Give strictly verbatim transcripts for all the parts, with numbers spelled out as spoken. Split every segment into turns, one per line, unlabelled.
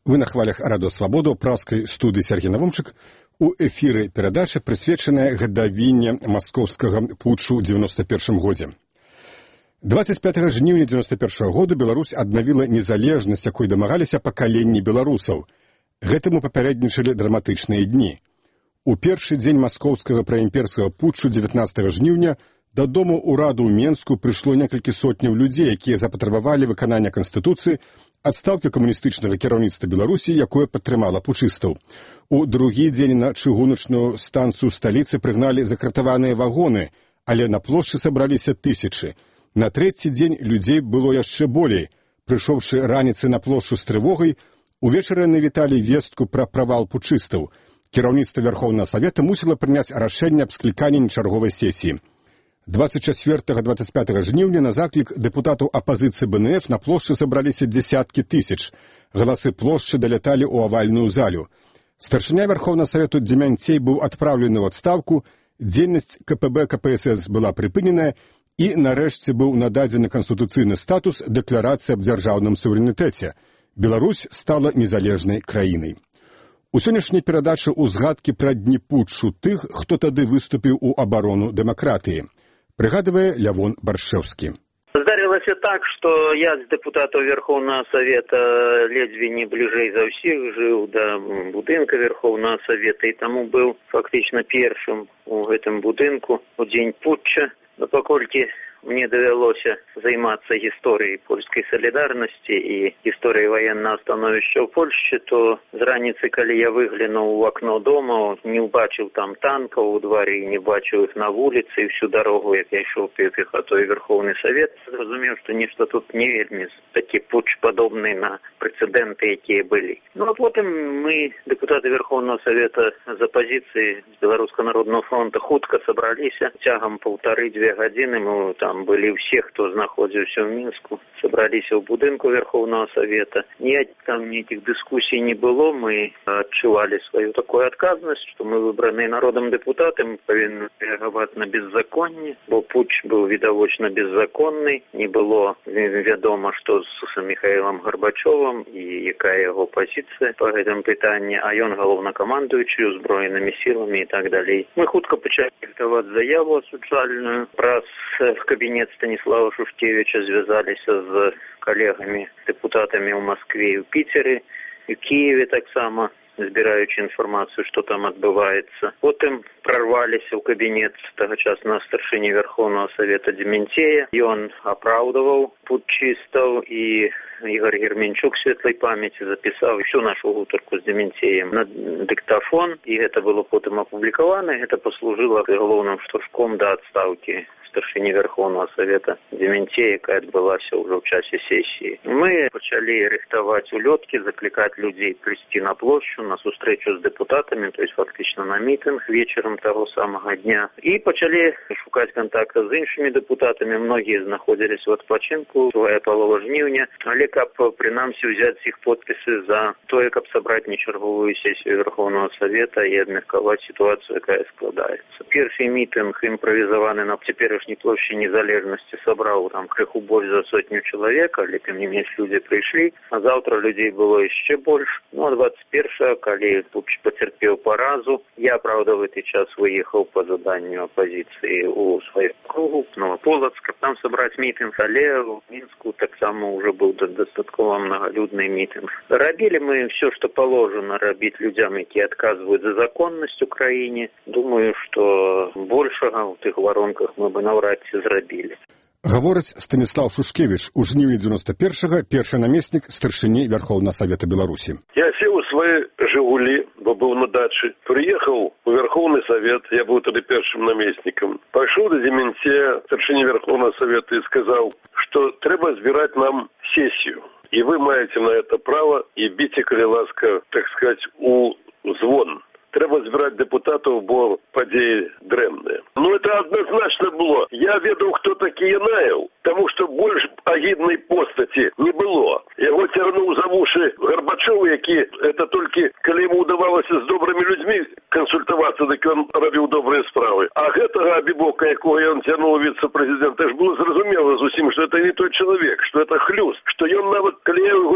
Вы на хвалях Радио Свабода ў праўскай студыі Сергей Навумчык. У эфіры перадача, прысвечаная гадавіне маскоўскага путчу ў дзевяноста першым годзе. дваццаць пятага жніўня дзевяноста першага года Беларусь аднавіла незалежнасць, якой дамагаліся пакаленні беларусаў. Гэтаму папярэднічалі драматычныя дні. У першы дзень маскоўскага праімперскага путчу дзевятнаццатага жніўня дадому ўраду ў Менску прыйшло некалькі сотняў людзей, якія запатрабавалі выканання Канстытуцыі, адстаўкі камуністычнага кіраўніцтва Беларусі, якое падтрымала путчыстаў. У другі дзень на чыгуначную станцыю сталіцы прыгналі закратаваныя вагоны, але на плошчы сабраліся тысячы. На трэці дзень людзей было яшчэ болей. Прыйшоўшы раніцы на плошчу з трывогай, увечары навіталі вестку пра правал путчыстаў. Кіраўніцтва Вярхоўнага Савета мусіла прыняць рашэнне аб скліканні чарговай сесіі. дваццаць чацвёртага - дваццаць пятага жніўня на заклік дэпутатаў апазіцыі бэ эн эф на плошчы сабраліся дзесяткі тысяч. Галасы плошчы даляталі ў авальную залю. Старшыня Вярхоўнага Савету Дземянцей быў адпраўлены ў адстаўку, дзейнасць ка пэ бэ ка пэ эс эс была прыпыненая і нарэшце быў нададзены канстытуцыйны статус дэкларацыі аб дзяржаўным суверэнітэце. Беларусь стала незалежнай краінай. У сённяшняй перадачы ўзгадкі пра дні путчу тых, хто тады выступіў у абарону дэмакратыі. Прыгадывае Лявон Баршэўскі.
Здарылася так, што я з дэпутатаў Верхоўнага Савета ледзьве не бліжэй за ўсіх жыў да будынка Верхоўнага Савета і таму быў фактычна першым у гэтым будынку у дзень путча. Но паколькі мне давялося займацца гісторыяй польскай салідарнасці і гісторыяй ваеннага становішча ў Польшчы, то з раніцы, калі я выглянуў у акно дома, не ўбачыў там танкаў у двары, не бачыў іх на вуліцы, і всю дарогу, як я ішоў пехатой Верхоўны Савет, зразумеў, што нешта тут не вельмі такі путч падобны на прэцэдэнты, якія былі. Ну а потым мы, дэпутаты Верхоўнага Савета з апазіцыі з Беларускага народнага фронта, хутка сабраліся. Цягам паўтары-дзве гадзіны мы там былі ўсе, хто знаходзіўся ў Мінску, сабраліся ў будынку Верхоўнага Савета. Ніякіх там ніякіх дыскусій не было, мы адчувалі сваю такую адказнасць, што мы выбраныя народам дэпутаты, мы павінны рэагаваць на беззаконне, бо путч быў відавочна беззаконны, не было вядома, што з Міхаілам Гарбачовым і якая яго пазіцыя па гэтым пытанні, а ён галоўнакамандуючы ўзброенымі сіламі і так далей. Мы хутка пачалі рыхтаваць заяву асуджальную, праз кабінет Станіслава Шушкевіча звязаліся з калегамі, дэпутатамі ў Маскве і ў Піцеры, і ў Кіеве таксама, збіраючы інфармацыю, што там адбываецца. Потым прарваліся ў кабінет тагачаснага старшыні Верхоўнага Савета Дземянцея. Ён апраўдаваў путчыстаў і Ігор Герменчук светлай памяці запісаў всю нашу гутарку з Дземянцеем на дыктафон, і гэта было потым апублікавана, і гэта паслужыла галоўным штуршком да адстаўкі старшыні Верхоўнага Савета Дземянцея, якая адбылася ўжо ў часе сесіі. Мы пачалі рыхтаваць улёткі, заклікаць людзей прыйсці на плошчу, на сустрэчу з дэпутатамі, то есть фактычна на мітынг вечарам таго самага дня. І пачалі шукаць кантакта з іншымі дэпутатамі. Многія знаходзіліся ў адпачынку, свая палова жніўня, але каб прынамсі ўзяць іх подпісы за тое, каб сабраць нечарговую сесію Верхоўнага Савета і абмеркаваць сітуацыю, якая складаецца. Першы мітынг імправізаваны на цяперашняй плошчы Незалежнасці сабраў там крыху больш за сотню чалавек, але тым не менш людзі прыйшлі, а заўтра людзей было яшчэ больш. Ну а дваццаць першага, калі путч пацярпеў паразу, я, правда, в гэты час выехаў па заданню апазіцыі ў сваю кругу, Новаполацк, каб там сабраць мітынг, але ў Мінску таксама ўжо быў дастаткова многолюдны мітынг. Рабілі мы все, што положено рабіць людзям, якія адказваюць за законнасць у краіне. Думаю, што большага ў тых варонках мы бы наўрад ці зрабілі.
Гаворыць Станіслав Шушкевіч, у жніўні дзевяноста першага першы намеснік старшыні Вярхоўнага Савета Беларусі.
Я сеў у свае «Жигули», бо быў на дачы. Прыехаў у Верхоўны Савет, я быў тады першым намеснікам. Пайшоў да Дземянцея, старшыні Верхоўнага Савета, і сказаў, што трэба збіраць нам сесію. І вы маеце на это право, і біце, калі ласка, так сказать, у звон. Трэба збіраць дэпутатаў, бо падзеі дрэнныя. Ну, это адназначна было. Я ведаў, хто такі Янаеў, таму што больш агіднай постаці не было. Яго цягнуў за вушы Гарбачоў, які, это толькі, калі яму ўдавалася з добрымі людзьмі кансультавацца, дык ён рабіў добрыя справы. А гэтага Абібока, якога ён цягнуў віцэ-прэзідэнта, ж было зразумела зусім, што это не той чалавек, што это хлюст, што ён нават, калі я яго запытаў,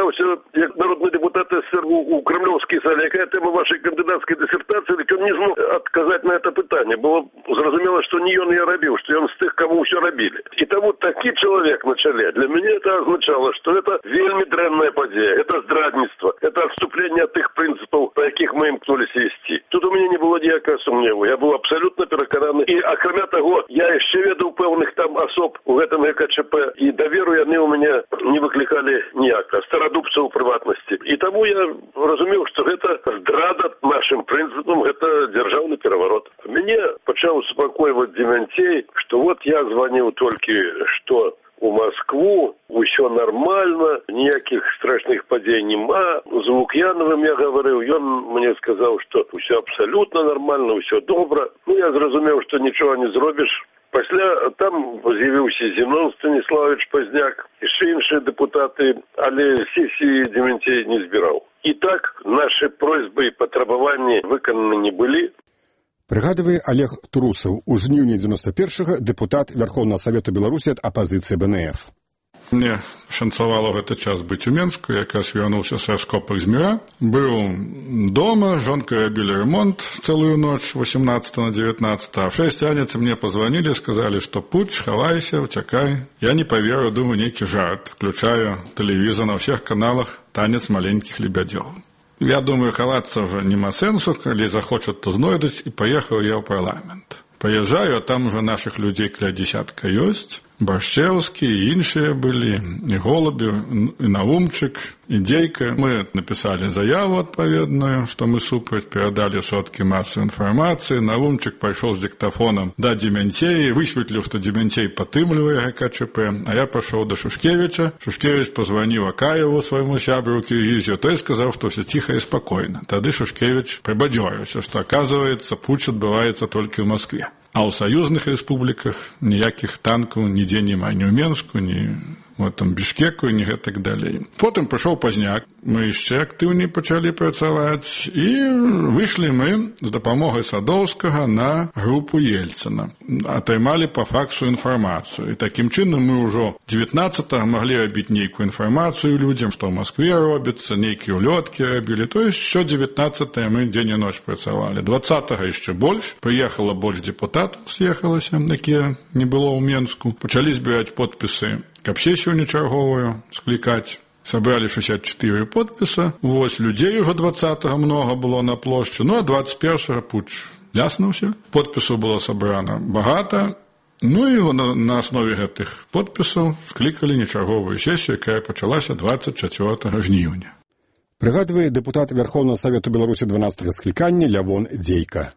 спрашивался, як народный депутат СССР у, у Кремлевской зале, какая тема вашей кандидатской диссертации, так он не смог отказать на это питание. Было зразумело, что не он я робил, что он с тех, кому все робили. И тому такой человек на челе, для меня это означало, что это вельми дрянная подея, это здрадництво, это отступление от тех принципов, по яких мы имкнулись вести. Тут у меня не было ніякого сумніву, я был абсолютно переконаний. И, а кроме того, я еще ведал певных там особ в этом ГКЧП, и доверу они у меня не выкликали ніяко, стародубцев у приватности. И тому я разумел, что это здрада нашим принципам, это державный переворот. Меня почал успокоивать Дементей, что вот я звонил только что у Москву, все нормально, ніяких страшных падей нема. З Лук'яновым я говорил, и он мне сказал, что все абсолютно нормально, все добро. Ну, я зрозумел, что ничего не зробишь. Після там з'явився Зінон Станіславович Позняк, і ще інші депутати, але сесії Дементей не збирав. І так наші просьби і потребування виконані не були.
Прыгадывае Олег Трусаў, у жніўні девяносто первого депутат Верховного Совета Беларуси от оппозиции Б Н Ф.
Мне шанцавало в этот час быть у Менску, я как раз вернулся с раскопок Змея. Был дома, жонка робили ремонт целую ночь, восемнадцатого на девятнадцатое. А в шесть ранец мне позвонили, сказали, что путь, хавайся, утекай. Я не поверю, думаю, некий жарт. Включаю телевизор на всех каналах, танец маленьких лебедей. Я думаю, ховаться уже нема сенсу, коли захочут, то знойдуть, и поехал я в парламент. Поезжаю, а там уже наших людей кля десятка есть. Борщевский, и іншие были, и Голубев, и Наумчик, и Дейко. Мы написали заяву отповедную, что мы супроть передали сотки массовой информации. Наумчик пошел с диктофоном до Дементея, высветлил, что Дементей потымливает ГКЧП, а я пошел до Шушкевича. Шушкевич позвонил Акаеву, своему сябру Киргизию, то и сказал, что все тихо и спокойно. Тогда Шушкевич прибадьорился, что, оказывается, путч отбывается только в Москве. А у союзных республиках ніяких танків ніде нема, ні в Менску, ні в там Бішкеку, ні так далі. Потім прийшов Позняк, ми ще активні почали працювати, і вийшли ми з допомогою Садовського на групу Єльцина. Отримали по факсу інформацію. І таким чином ми вже девятнадцатого могли робити ніяку інформацію людям, що в Москві робиться, ніякі улетки робили. Тобто, що девятнадцатого ми день і ніч працювали. двадцатого ще більше. Приїхало більше депутатів, з'їхалося, які не було у Менску. Почали збирати підписи к обсессию черговую скликать. Собрали шестьдесят четыре подписа. Вот людей уже двадцатого много было на площади. Ну, а двадцать первого путь ясно все. Подписов было собрано багато. Ну, и на, на основе этих подписов скликали нечерговую сессию, яка почалася двадцать четвёртого жніўня.
Пригадывает депутат Верховного Совета Беларуси дванадцатого скликання Лявон Дейко.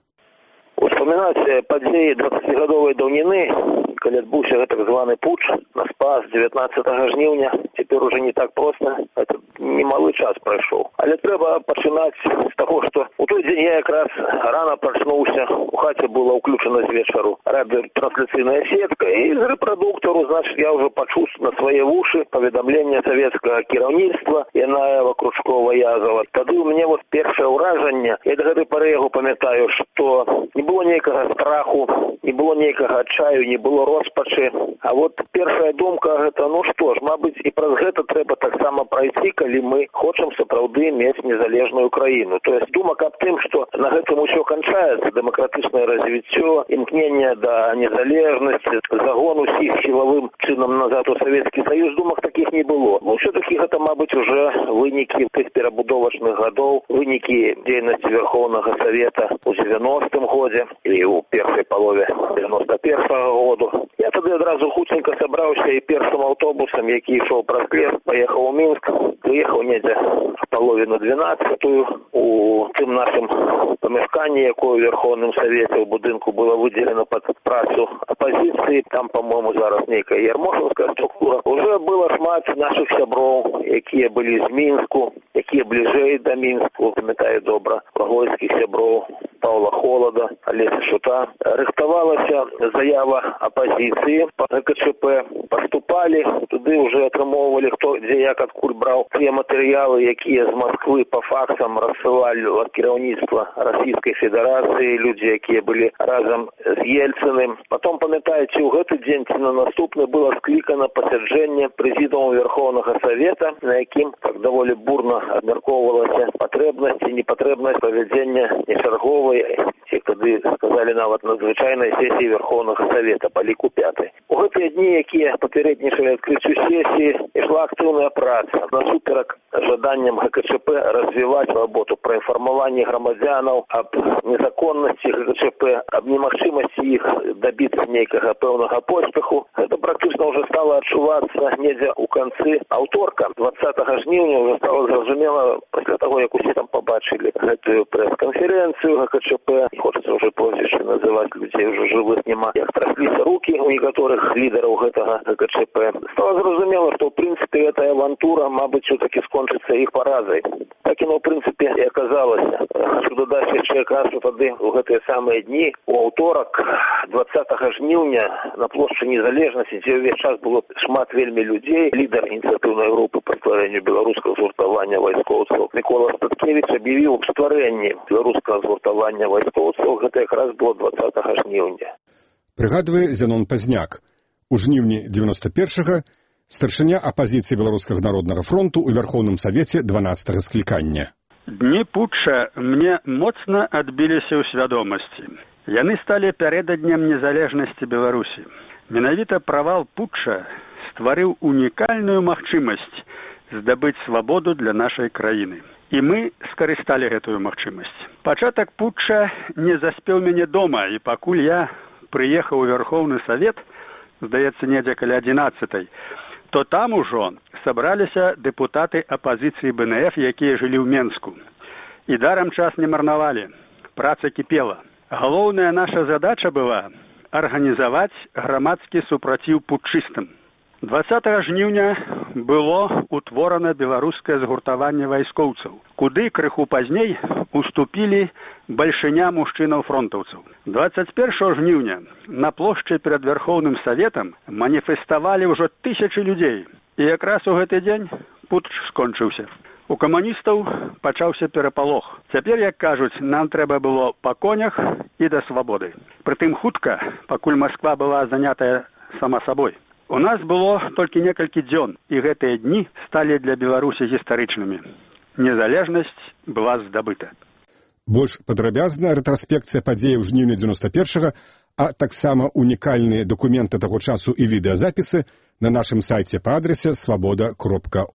Успоминать подеи двадцатигадовой давнины, калі адбыўся гэта так званы путч на Спас девятнадцатого жніўня, цяпер уже не так просто, это немалы час прайшоў. Але трэба пачынаць з таго, што у той дзень я якраз рано прачнуўся, у хаце была ўключана з вечару радыётрансляцыйная сетка, і з рэпрадуктару, значит, я уже пачуў на свае вушы паведамленне савецкага кіраўніцтва Янаева, Кручкова, Язова. Тады у мяне вот першае ўражанне, я да гэтай пары яго памятаю, што не было нейкага страху, не было нейкага адчаю, не было роспачы. А вот першая думка гэта, ну што ж, мабыць, і праз гэта трэба таксама прайсці, калі мы хочам сапраўды мець незалежную краіну. То есть думак аб тым, што на гэтым усё канчаецца, дэмакратычнае развіццё, імкненне да незалежнасці, загон усіх сілавым чынам назад у Савецкі Саюз, думак такіх не было. Ну, ўсё-такі гэта, мабыць, уже вынікі тых перабудовачных гадоў, вынікі дзейнасці Верховнага Савета ў девяностым годзе і ў першай палове девяносто первого году. Я тады адразу хутенька сабраўся і першым аўтобусам, які ішоў праз лес, паехаў у Мінск, прыехаў недзе в палове на двенадцатую у тым нашым памяшканні, якое ў Верховным Савеце ў будынку было выделено пад працу апозіцыі. Там, по-моему, зараз нейкая ярмошаўская структура. Уже было шмат нашых сяброў, якія былі з Мінску, якія бліжэй да Мінску, памятаю добра, плагойскіх сяброў. Паўла Холода, Алеся Шута. Рыхтавалася заява апазіцыі па гэ ка чэ пэ. Паступалі, туды ўжо атрымоўвалі, хто дзе як адкуль браў тыя матэрыялы, якія з Масквы па факсам рассылалі ад кіраўніцтва Расійскай Федэрацыі, людзі, якія былі разам з Ельцыным. Потом, памятаеце, у гэты дзень ці на наступны было склікана пасяджэнне прэзідыума Верховнага Савета, на якім так даволі бурна абмяркоўвалася патрэбнасць і непатрэбнасць правядзення нечарговай, ці тады сказалі нават надзвычайнай сесіі Верховнага Савета па ліку пятай. У гэтыя дні, якія папярэднічалі адкрыццю сесіі, ішла актыўная праца насуперак жаданням гэ ка чэ пэ развіваць работу пра інфармаванне грамадзянаў аб незаконнасці гэ ка чэ пэ, аб немагчымасці іх дабіцца нейкага пэўнага поспеху. Гэта практычна ўжо стала адчувацца недзе ў канцы аўторка. дваццатага жніўня ўжо стала зразумела, пасля таго, як усе там пабачылі гэтую прэс-канферэнцыю гэ ка чэ пэ, хочацца ўжо прозвішчы называць, людзей ўжо жывых няма, як трасліся рукі у некаторых лідараў гэтага гэ ка чэ пэ. Стала зразумела, што ў прынцыпе гэтая авантура, мабыць, усё-таки скончыцца іх паразай. Так яно, ў прынцыпе, і аказалася. Хочу дадаць яшчэ якраз тады у гэтыя самыя дні, у аўторак дваццатага жніўня на плошчы Незалежнасці, дзе ўвесь час было шмат вельмі людзей, лідар ініцыятыўнай групы па стварэнню беларускага згуртавання вайскоўцаў Мікола Статкевіч аб'явіў аб стварэнні беларускага згуртавання вайскоўцаў. Гэта якраз было дваццатага жніўня.
Прыгадвае Зянон Пазняк. У жніўні дзевяноста першага старшыня апазіцыі Беларускага народнага фронту ў Верхоўным Савеце дванаццатага склікання.
Дні путча мне моцна адбіліся ў свядомасці. Яны сталі пярэдаднем незалежнасці Беларусі. Менавіта правал путча стварыў унікальную магчымасць здабыць свабоду для нашай краіны. І мы скарысталі гэтую магчымасць. Пачатак путча не заспеў мяне дома, і пакуль я прыехаў у Верхоўны Савет, здаецца, недзе каля адзінаццатай, то там ужо сабраліся дэпутаты апазіцыі бэ эн эф, якія жылі ў Менску. І дарам час не марнавалі. Праца кіпела. Галоўная наша задача была арганізаваць грамадскі супраціў путчыстам. дваццатага жніўня было утворана беларускае згуртаванне вайскоўцаў, куды крыху пазней уступілі бальшыня мужчынаў-фронтаўцаў. дваццаць першага жніўня на плошчы перад Верхоўным Саветам маніфеставалі ўжо тысячы людзей. І якраз у гэты дзень путч скончыўся. У камуністаў пачаўся перапалох. Цяпер, як кажуць, нам трэба было па конях і да свабоды. Прытым хутка, пакуль Масква была занятая сама сабой. У нас было толькі некалькі дзён, і гэтыя дні сталі для Беларусі гістарычнымі. Незалежнасць была здабыта.
Больш падрабязная рэтраспекцыя падзеяў жніўня дзевяноста першага, а таксама унікальныя дакументы таго часу і відэазапісы на нашым сайце па адрасе свабода кропка